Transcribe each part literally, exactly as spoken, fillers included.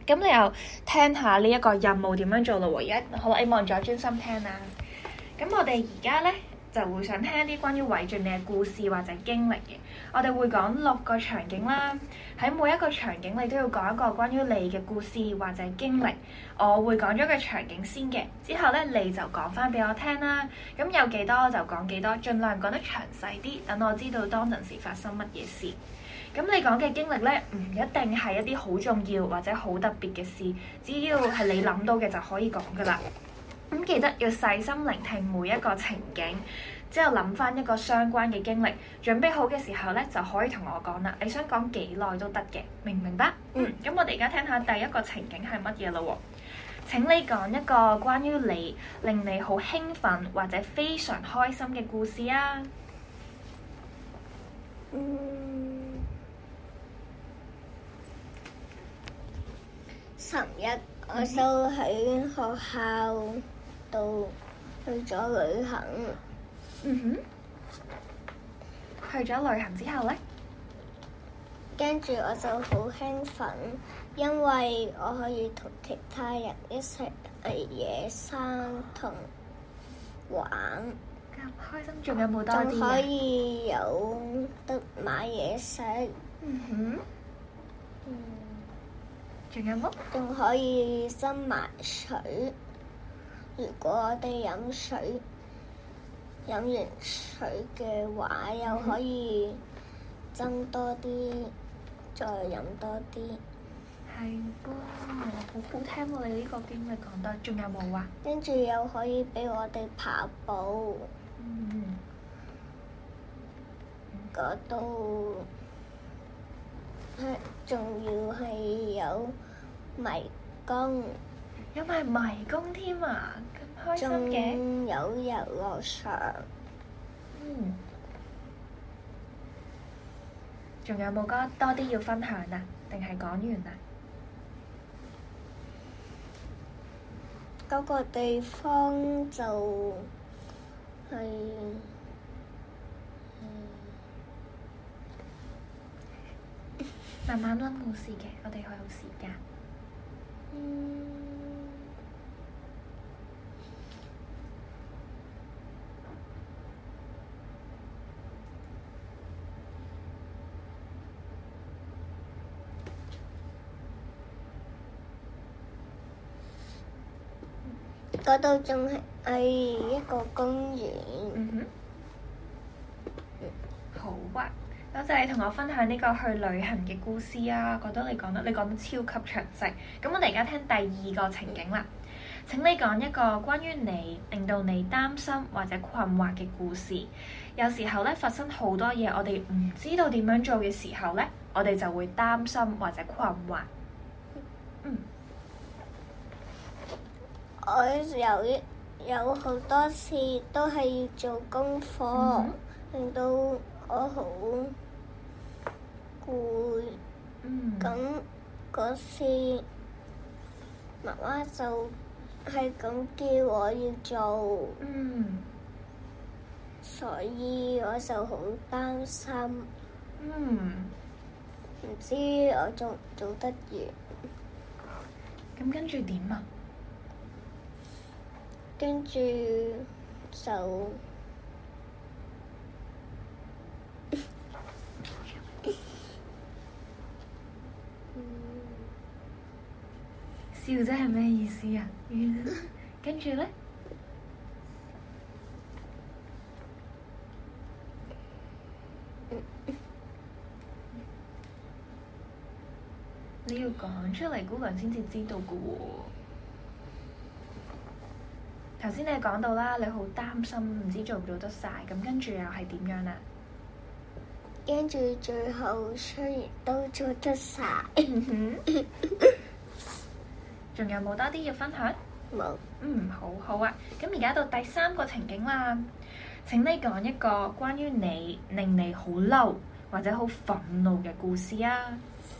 咁你又聽下呢一個任務點樣做咯喎？而家好啦，你望住我專心聽啦。咁我哋而家咧就會想聽一啲關於偉俊你嘅故事或者經歷嘅。我哋會講六個場景啦，喺每一個場景你都要講一個關於你嘅故事或者經歷。我會講咗個場景先嘅，之後咧你就講翻俾我聽啦。咁有幾多就講幾多，盡量講得詳細啲，等我知道當陣時發生乜嘢事。咁你講嘅經歷咧，唔一定係一啲好重要或者好特別嘅事，只要係你諗到嘅就可以講噶啦。咁記得要細心聆聽每一個情景，之後諗翻一個相關嘅經歷，準備好嘅時候咧就可以同我講啦。你想講幾耐都得嘅，明唔明白？嗯。咁我哋而家聽下第一個情景係乜嘢咯喎？請你講一個關於你令你好興奮或者非常開心嘅故事啊。 嗯。尋日我就喺學校度去咗旅行。 嗯哼。去咗旅行之後咧， 跟住我就好興奮，因為我可以同其他人一齊去野生同玩。 咁開心，仲有冇多啲啊？ 仲可以有得買嘢食。 嗯哼。 嗯。 仲有冇？ 仲可以斟埋水。如果我哋飲水，飲完水嘅話，又可以斟多啲，再飲多啲。 係噃，好好聽喎！你呢個經歷講得，仲有冇啊？ 跟住又可以俾我哋跑步。 嗯。 嗰度係仲要係有迷宮。 有埋迷宮添啊！咁開心嘅。 仲有遊樂場。 嗯。仲有冇多多啲要分享啊？定係講完啦？ 嗰個地方就係、嗯、 慢慢諗，冇事嘅，我哋還有時間。 嗯。嗰度仲係係一個公園。 嗯哼。嗯，好啊！多謝你同我分享呢個去旅行嘅故事啊！覺得你講得你講得超級詳細。咁我哋而家聽第二個情景啦。請你講一個關於你令到你擔心或者困惑嘅故事。有時候咧發生好多嘢，我哋唔知道點樣做嘅時候咧，我哋就會擔心或者困惑。嗯。 我有一有好多次都係要做功課， 嗯、 令到我好攰。咁嗰、嗯、次媽媽就係咁叫我要做， 嗯、 所以我就好擔心。 嗯。 唔知我做唔做得完？ 咁跟住點啊？ 跟住就笑啫係咩意思啊？跟住咧，你要講出嚟，姑娘先至知道噶喎。頭先你講到啦，你好擔心，唔知做唔做得晒，咁跟住又係點樣啊？ 跟住最後雖然都做得晒， 仲有冇多啲要分享？ 冇。 嗯，好好啊。咁而家到第三個情景啦。請你講一個關於你令你好嬲或者好憤怒嘅故事啊。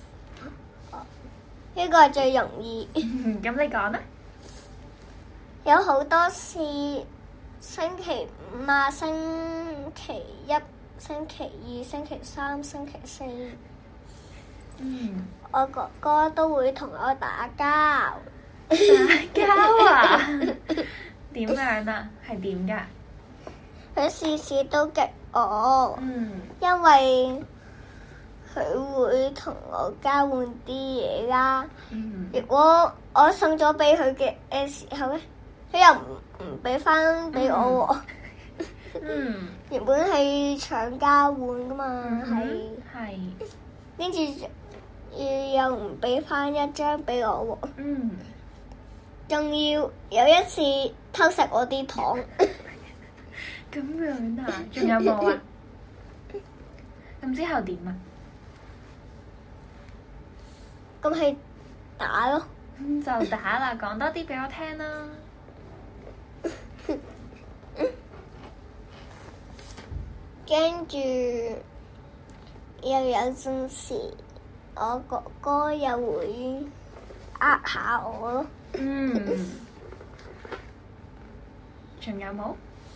呢個係最容易。 咁你講啦。 有好多次星期五啊、星期一、星期二、星期三、星期四， 嗯， 我哥哥都會同我打交。 打交啊？點樣啊？係點㗎？ 佢時時都激我， 嗯， 因為佢會同我交換啲嘢啦。 嗯， 如果我送咗俾佢嘅嘅時候咧，佢又唔唔俾翻俾我喎。 嗯， 原本係搶交換噶嘛，係係， 跟住又唔俾翻一張俾我喎。 嗯， 仲要有一次偷食我啲糖。 咁樣啊？仲有冇啊？咁之後點啊？ 咁係打咯。 咁就打啦，講多啲俾我聽啦。 跟住又有陣時，我哥哥又會呃下我咯。 嗯，仲有冇？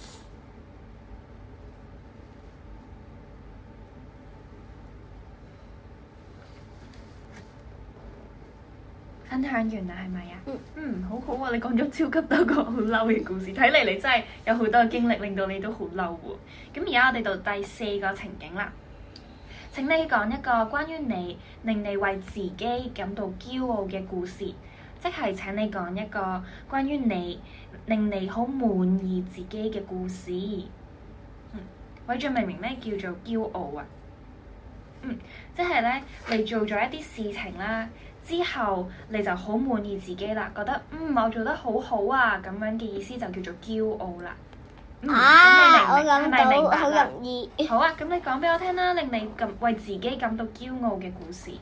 分享完啦，係咪啊？ 嗯嗯，好好啊！你講咗超級多個好嬲嘅故事，睇嚟你真係有好多嘅經歷，令到你都好嬲喎。咁而家我哋到第四個情景啦。請你講一個關於你令你為自己感到驕傲嘅故事，即係請你講一個關於你令你好滿意自己嘅故事。嗯，偉俊明明咩叫做驕傲啊？嗯，即係咧，你做咗一啲事情啦，之後你就好滿意自己啦，覺得嗯我做得好好啊，咁樣嘅意思就叫做驕傲啦。嗯、 啊！我咁你明唔明？係咪明諗到，好白啦？ 容易。 好啊，咁你講俾我聽啦，令你咁為自己感到驕傲嘅故事。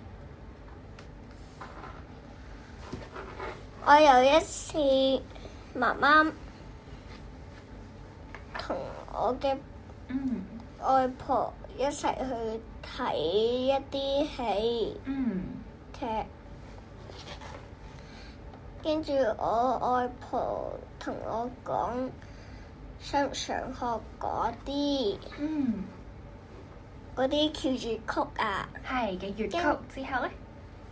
我有一次，媽媽同我嘅嗯外婆一齊去睇一啲戲嗯劇，跟住我外婆同我講，想唔想學嗰啲嗯， 嗰啲叫住曲啊？ 係嘅粵曲之後咧，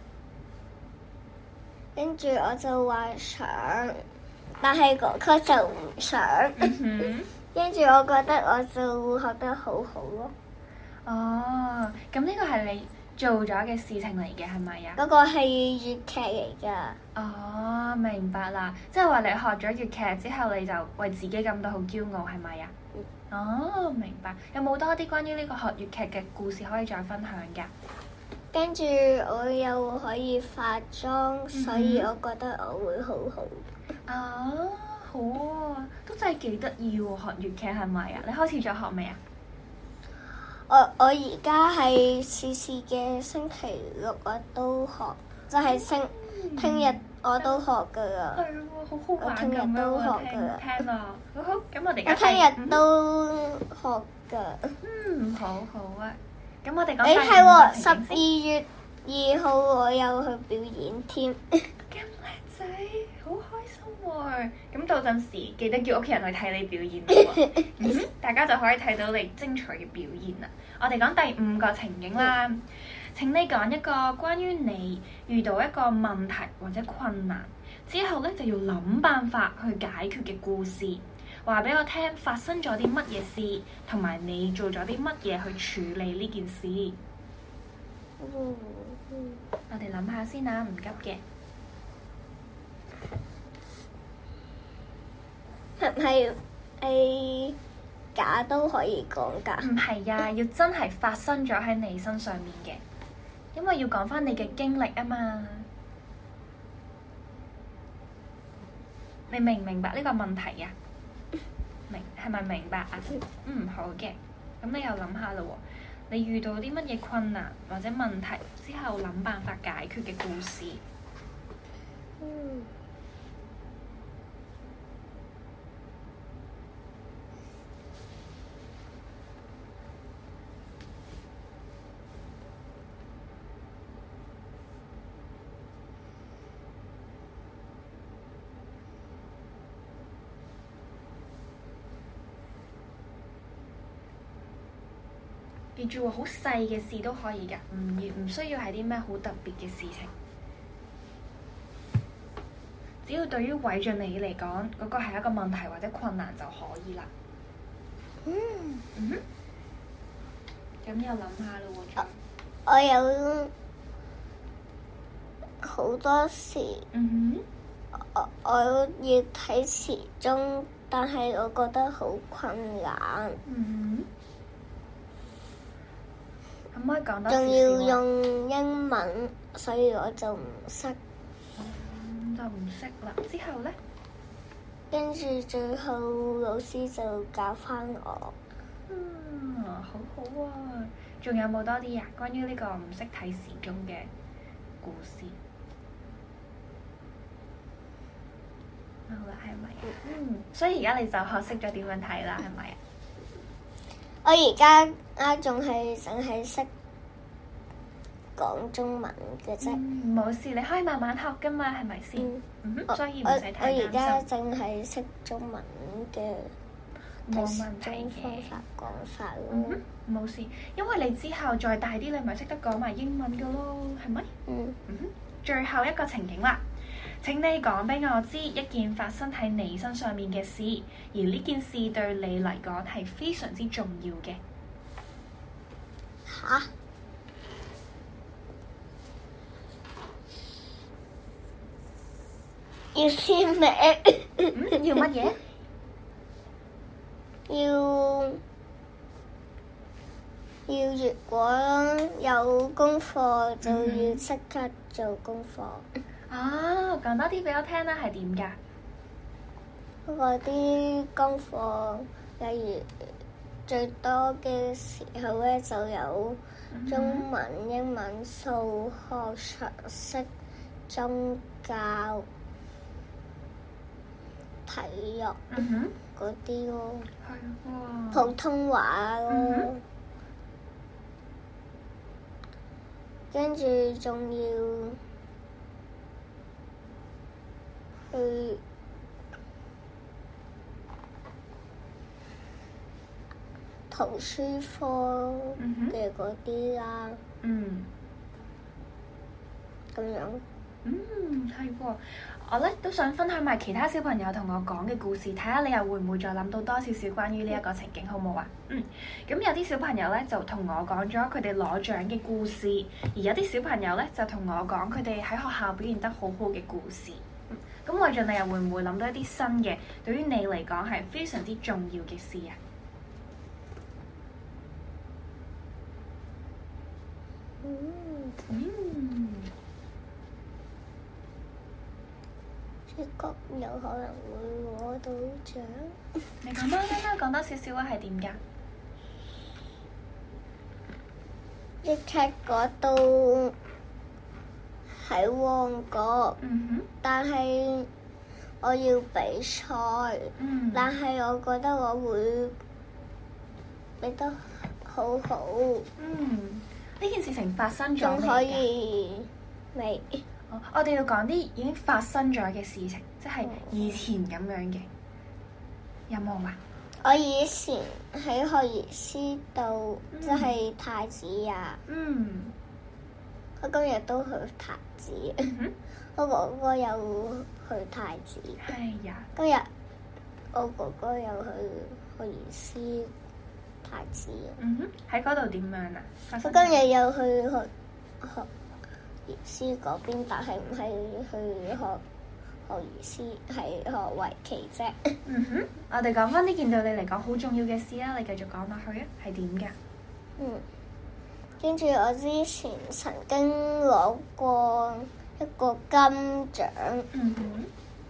跟住我就話想，但係嗰個就唔想。 嗯跟住我覺得我就會學得好好咯。 哼，哦，咁呢個係你做咗嘅事情嚟嘅係咪啊？ 嗰個係粵劇嚟㗎。 哦，明白啦，即係話你學咗粵劇之後，你就為自己感到好驕傲係咪啊？ 嗯、 哦，明白。有冇多啲關於呢個學粵劇嘅故事可以再分享㗎？ 跟住我又可以化妝，所以我覺得我會好好。 哦，好啊，都真係幾得意喎！學粵劇係咪啊？你開始咗學未啊？ 我我而家係次次嘅星期六我都學，就係星聽日我都學㗎啦。 係喎，好好玩我聽日都學㗎。 聽聽啊，好好，咁我哋我聽日都學㗎。 嗯，好好啊。咁我哋講誒係喎，十二月二號我有去表演添。 咁叻仔，好開心喎！咁到陣時記得叫屋企人去睇你表演喎。嗯哼，大家就可以睇到你精彩嘅表現啦。我哋講第五個情景啦。嗯，請你講一個關於你遇到一個問題或者困難之後咧，就要諗辦法去解決嘅故事。話俾我聽發生咗啲乜嘢事，同埋你做咗啲乜嘢去處理呢件事。 嗯嗯、 我哋諗下先啊，唔急嘅。 係唔係係假都可以講㗎？ 唔係啊，要真係發生咗喺你身上面嘅，因為要講返你嘅經歷啊嘛。你明唔明白呢個問題啊？明係咪明白啊？嗯，好嘅。咁你又諗下啦喎，你遇到啲乜嘢困難或者問題之後，諗辦法解決嘅故事。 嗯。 記住喎，好細嘅事都可以㗎，唔要唔需要係啲咩好特別嘅事情。只要對於偉俊你嚟講，嗰、那個係一個問題或者困難就可以啦。 嗯。 嗯哼。咁又諗下咯喎。 我有好多時， 嗯哼我我要睇時鐘，但係我覺得好困難。 嗯哼。可唔可以講多少少？ 仲要用英文，所以我就唔識。 嗯，就唔識啦。之後咧？ 跟住最後老師就教翻我。 嗯，好好啊！仲有冇多啲啊？關於呢個唔識睇時鐘嘅故事？好啦，係咪？嗯，所以而家你就學識咗點樣睇啦，係咪啊？ 我而家啊，仲係淨係識講中文嘅啫。 冇事，你可以慢慢學噶嘛，係咪先？嗯，嗯哼，所以唔使太擔心。 我而家淨係識中文嘅冇問題嘅方法講法咯。 嗯哼，冇事，因為你之後再大啲，你咪識得講埋英文噶咯，係咪？ 嗯。 嗯哼，最後一個情景啦。請你講俾我知一件發生喺你身上面嘅事，而呢件事對你嚟講係非常之重要嘅。 嚇？要簽名？ 嗯，要乜嘢？ 要要如果有功課就要即刻做功課。 啊，講多啲俾我聽啦，係點㗎？ 嗰啲功課，例如最多嘅時候咧，就有中文、嗯、英文、數學、常識、宗教、體育嗰啲咯。係喎。普通話咯。嗯、跟住仲要去圖書科嘅嗰啲啦。嗯。咁樣。 嗯，係喎。我咧都想分享埋其他小朋友同我講嘅故事，睇下你又會唔會再諗到多少少關於呢一個情景，好唔好啊？嗯。咁有啲小朋友咧就同我講咗佢哋攞獎嘅故事，而有啲小朋友咧就同我講佢哋喺學校表現得好好嘅故事。嗯。咁偉俊，你又會唔會諗到一啲新嘅，對於你嚟講係非常之重要嘅事啊？ 嗯。 嗯。 呢個有可能會攞到獎。 你講多啲啦，講多少少啊，係點㗎？ 一踢嗰度喺旺角， 嗯哼， 但係我要比賽， 嗯， 但係我覺得我會比得好好。 嗯，呢件事情發生咗未㗎？ 仲可以未？ 哦，我哋要講啲已經發生咗嘅事情，即係以前咁樣嘅，有冇啊？ 我以前喺學而思道，即係太子呀。 嗯。 我今日都去太子。 嗯、 我哥哥有去太子。 係呀。 今日我哥哥有去學而思太子。 嗯哼，喺嗰度點樣啊？ 我今日有去學學而思嗰邊，但係唔係去學學而思，係學圍棋啫。 嗯哼，我哋講翻呢件對你嚟講好重要嘅事啦，你繼續講落去啊，係點㗎？ 嗯，跟住我之前曾經攞過一個金獎。 嗯哼，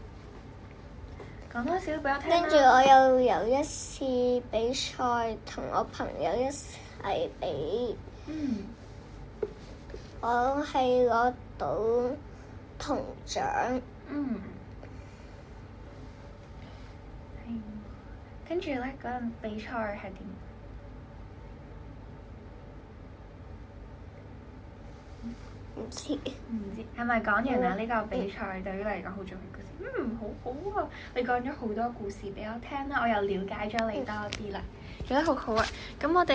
講多少俾我聽。 跟住我又有一次比賽，同我朋友一齊比。 嗯。 我係攞到銅獎。 嗯。係。跟住咧，嗰陣比賽係點？ 唔知。 唔知係咪講完啦？呢、嗯、個比賽對於你嚟講好重要嘅故事。嗯，好好啊！你講咗好多故事俾我聽啦，我又了解咗你多啲啦，做得好好啊！咁我哋。